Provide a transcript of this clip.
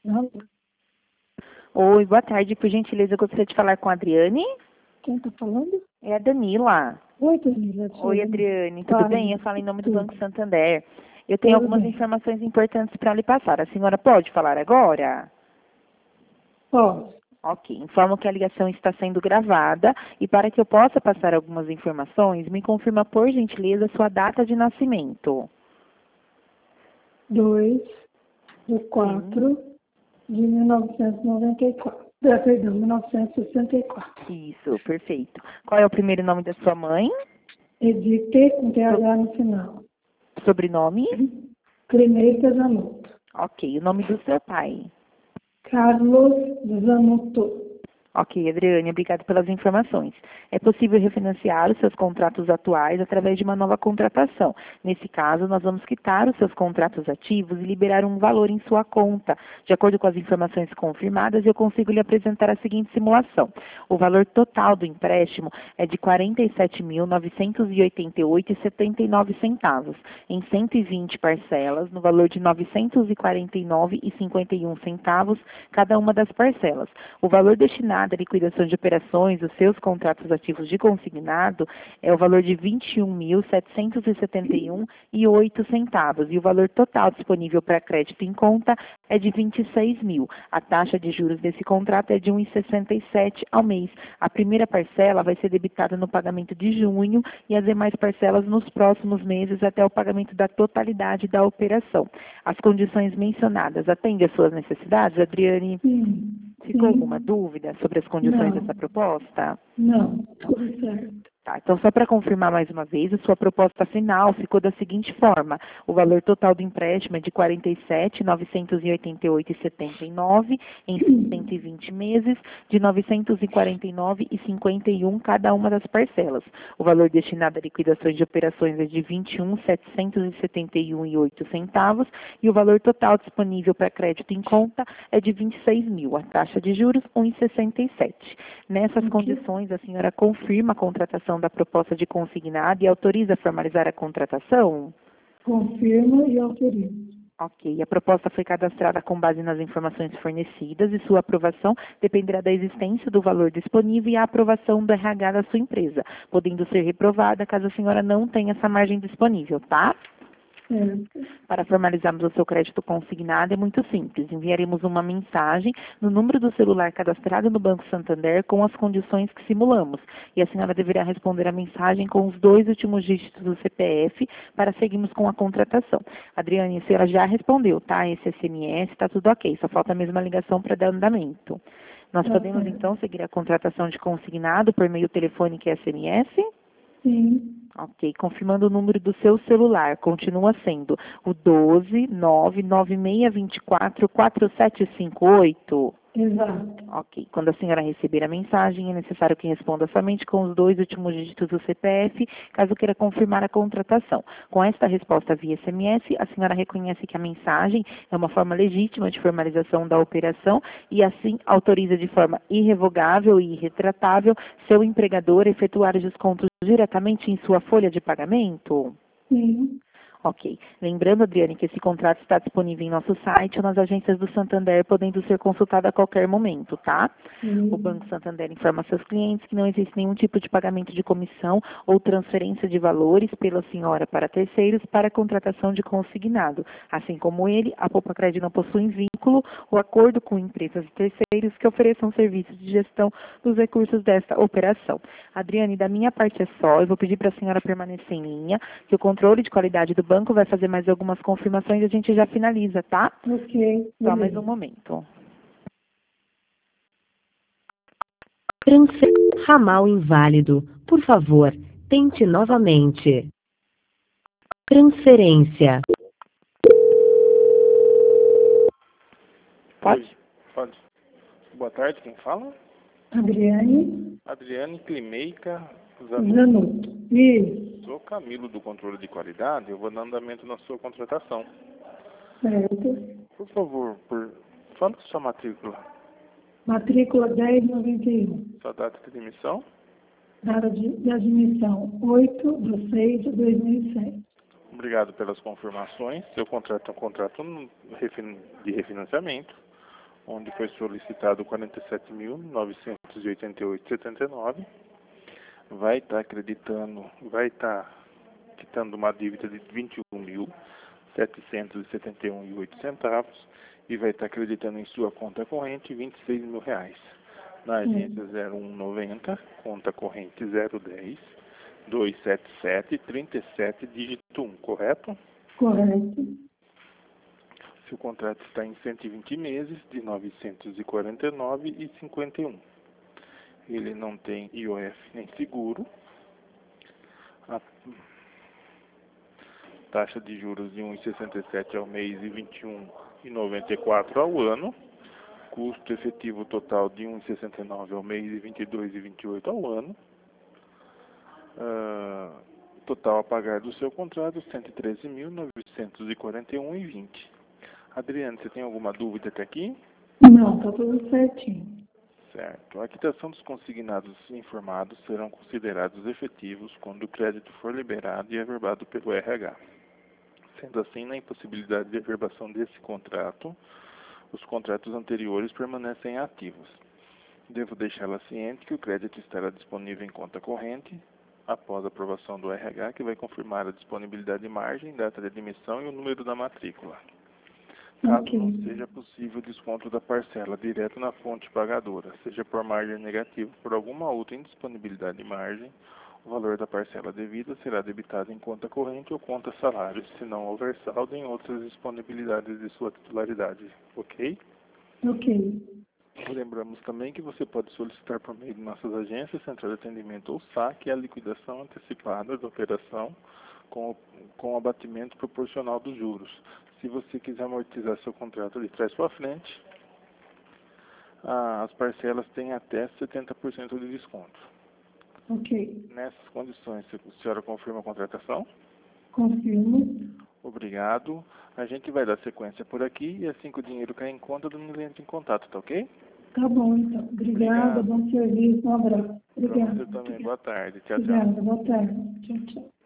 Não. Oi, boa tarde. Por gentileza, eu gostaria de falar com a Adriane. Quem está falando? É a Danila. Oi, Danila. Oi, Adriane. Tudo bem? Eu falo em nome do Banco Santander. Eu tenho Tudo algumas bem. informações importantes para lhe passar. A senhora pode falar agora? Ó, Ok. Informo que a ligação está sendo gravada e para que eu possa passar algumas informações, me confirma, por gentileza, sua data de nascimento. 2/4/1994. Perdão, 1964. Isso, perfeito. Qual é o primeiro nome da sua mãe? Edith com TH no final. Sobrenome? Clemeita Zanotto. Ok. O nome do seu pai? Carlos Zanotto. Ok, Adriane, obrigada pelas informações. É possível refinanciar os seus contratos atuais através de uma nova contratação. Nesse caso, nós vamos quitar os seus contratos ativos e liberar um valor em sua conta. De acordo com as informações confirmadas, eu consigo lhe apresentar a seguinte simulação. O valor total do empréstimo é de R$ 47.988,79, em 120 parcelas, no valor de R$ 949,51, cada uma das parcelas. O valor destinado à liquidação de operações dos seus contratos ativos de consignado é o valor de R$ 21.771,08 e o valor total disponível para crédito em conta é de R$ 26.000. A taxa de juros desse contrato é de 1,67 ao mês. A primeira parcela vai ser debitada no pagamento de junho e as demais parcelas nos próximos meses até o pagamento da totalidade da operação. As condições mencionadas atendem às suas necessidades, Adriane? Sim. Ficou alguma dúvida sobre as condições dessa proposta? Não, tudo certo. Tá, então só para confirmar mais uma vez, a sua proposta final ficou da seguinte forma: o valor total do empréstimo é de R$ 47.988,79 em 120 meses, de R$ 949,51 cada uma das parcelas. O valor destinado a liquidações de operações é de R$ 21.771,08 e o valor total disponível para crédito em conta é de R$ 26.000. A taxa de juros, 1,67. Nessas condições, a senhora confirma a contratação da proposta de consignado e autoriza a formalizar a contratação? Confirmo e autorizo. Ok. A proposta foi cadastrada com base nas informações fornecidas e sua aprovação dependerá da existência do valor disponível e a aprovação do RH da sua empresa, podendo ser reprovada caso a senhora não tenha essa margem disponível, tá? Para formalizarmos o seu crédito consignado é muito simples. Enviaremos uma mensagem no número do celular cadastrado no Banco Santander com as condições que simulamos. E a senhora deverá responder a mensagem com os 2 últimos dígitos do CPF para seguirmos com a contratação. Adriane, a senhora já respondeu, tá? Esse SMS, está tudo ok. Só falta a mesma ligação para dar andamento. Nós podemos, então, seguir a contratação de consignado por meio telefônico e SMS? Sim. Ok, confirmando o número do seu celular, continua sendo o 12996244758. Exato. Ok, quando a senhora receber a mensagem, é necessário que responda somente com os 2 últimos dígitos do CPF, caso queira confirmar a contratação. Com esta resposta via SMS, a senhora reconhece que a mensagem é uma forma legítima de formalização da operação e assim autoriza de forma irrevogável e irretratável seu empregador a efetuar os descontos diretamente em sua folha de pagamento? Sim. Ok. Lembrando, Adriane, que esse contrato está disponível em nosso site ou nas agências do Santander, podendo ser consultado a qualquer momento, tá? O Banco Santander informa seus clientes que não existe nenhum tipo de pagamento de comissão ou transferência de valores pela senhora para terceiros para a contratação de consignado. Assim como ele, a Poupa Cred não possui vínculo ou acordo com empresas e terceiros que ofereçam serviços de gestão dos recursos desta operação. Adriane, da minha parte é só. Eu vou pedir para a senhora permanecer em linha, que o controle de qualidade do banco vai fazer mais algumas confirmações e a gente já finaliza, tá? Ok. Só mais um momento. Ramal inválido. Por favor, tente novamente. Transferência. Pode? Oi, pode. Boa tarde, quem fala? Adriane Adriane Climeica Zanotto. Isso. Sou Camilo do Controle de Qualidade, eu vou dar andamento na sua contratação. Certo. Por favor, fala sua matrícula, Matrícula 1091. sua data de emissão. Data de admissão 8/6/2007. Obrigado pelas confirmações. Seu contrato é um contrato de refinanciamento. onde foi solicitado 47.988,79. Vai estar quitando uma dívida de 21.771,08 e vai estar acreditando em sua conta corrente R$ 26.000. Na agência 0190, conta corrente 010 277 37 dígito 1, correto? Correto. Seu contrato está em 120 meses de R$ 949,51. Ele não tem IOF nem seguro. A taxa de juros de 1,67 ao mês e 21,94 ao ano. Custo efetivo total de 1,69 ao mês e 22,28 ao ano. Total a pagar do seu contrato, R$ 113.941,20. Adriano, você tem alguma dúvida até aqui? Não, tá tudo certinho. Certo. A quitação dos consignados informados serão considerados efetivos quando o crédito for liberado e averbado pelo RH. Sendo assim, na impossibilidade de averbação desse contrato, os contratos anteriores permanecem ativos. Devo deixá-la ciente que o crédito estará disponível em conta corrente após a aprovação do RH, que vai confirmar a disponibilidade de margem, data de admissão e o número da matrícula. Caso não seja possível desconto da parcela direto na fonte pagadora, seja por margem negativa por alguma outra indisponibilidade de margem, o valor da parcela devida será debitado em conta corrente ou conta salários, se não houver saldo em outras disponibilidades de sua titularidade. Ok? Ok. Lembramos também que você pode solicitar por meio de nossas agências, central de atendimento ou saque, a liquidação antecipada da operação com abatimento proporcional dos juros. Se você quiser amortizar seu contrato de trás para frente, as parcelas têm até 70% de desconto. Ok. Nessas condições, a senhora confirma a contratação? Confirmo. Obrigado. A gente vai dar sequência por aqui e assim que o dinheiro cair em conta, eu entro em contato, tá ok? Tá bom, então. Obrigada, bom serviço, um abraço. Para Obrigada. você também. Boa tarde. Tchau, tchau. Obrigada, boa tarde. Tchau, tchau.